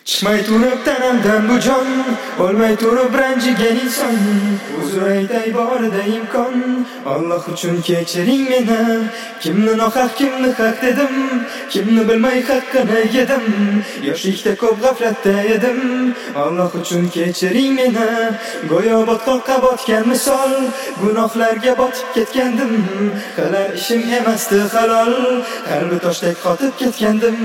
Chiqmay turib tanamdan bu jon, o'lmay turib ranjigan inson. Uzr aytay borida imkon, Alloh uchun kechiring meni. Kimni nohaq, kimni haq dedim, kimni bilmay haqqini yedim. Yoshlikda ko'p g'aflatda edim, Alloh uchun kechiring meni. Go'yo botqoqqa botgan misol, gunohlarga botib ketgandim. Qilar ishim emasdi halol, qalbi toshdek qotib ketgandim.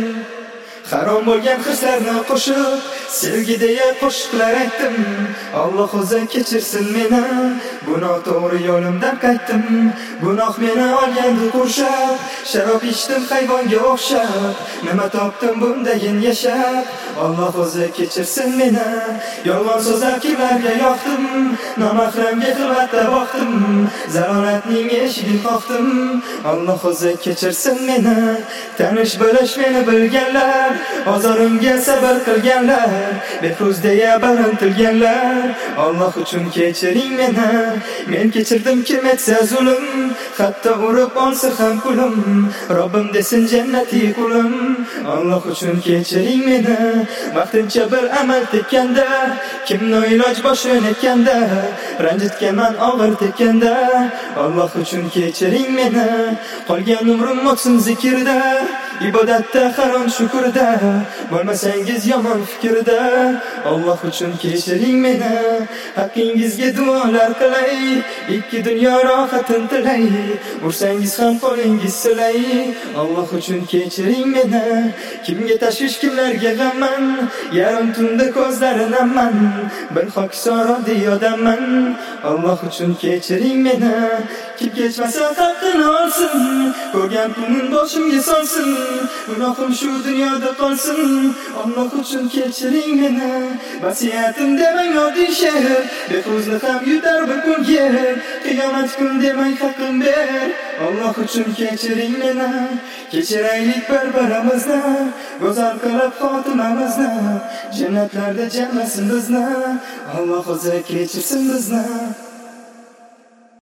Harom bo'lgan hislarni qo'shib, sevgi deya qo'shiqlar aytdim. Alloh o'zi kechirsin meni, bu noto'g'ri yo'limdan qaytdim. Gunoh meni olgandi qurshab, sharob ichdim hayvonga o'xshab. Nima topdim bundayin yashab, Alloh o'zi kechirsin meni. Yolg'on so'zlab kimlarga yoqdim, nomahramga xilvatda boqdim. Zalolatning eshigini qoqdim, Alloh o'zi kechirsin meni. Tanish bilish meni bilganlar, ozorimga sabr qilganlar, behruz deya barintilganlar, Alloh uchun kechiring meni. Men kechirdim kim etsa zulm, hatto urib olsa ham pulim. Robbim desin jannati qulim, Alloh uchun kechiring meni. Vaqtincha bir amal tekkanda, kimni iloj boshini ekanda, ranjitganman og'ir tekkanda, Alloh uchun kechiring meni. Qolgan umrim o'tsin zikrda, ibodatda harom shukrda, bo'lmasangiz yomon fikrda, Alloh uchun kechiring meni. Haqqingizga duolar qilay, ikki dunyo rohatin tilay, ursangiz ham qo'lingiz silay, Alloh uchun kechiring meni. Kimga tashvish, kimlarga g'amman, yarim tunda ko'zlarinamman, bir hokisor oddiy odamman, Alloh uchun kechiring meni. Kim kechmasa haqqini olsin, ko'rgan punin boshimga solsin, gunohim shu dunyoda qolsin, Alloh uchun kechiring meni. Vasiyatim demang oddiy she'r, behuzni ham yutar bir kun yer. Qiyomat kun demang haqqim ber, Alloh uchun kechiring meni. Kechiraylik bir-birimizni, go'zal qilib xotimamizni, jannatlarda jamlasin bizni, Alloh o'zi kechirsin bizni.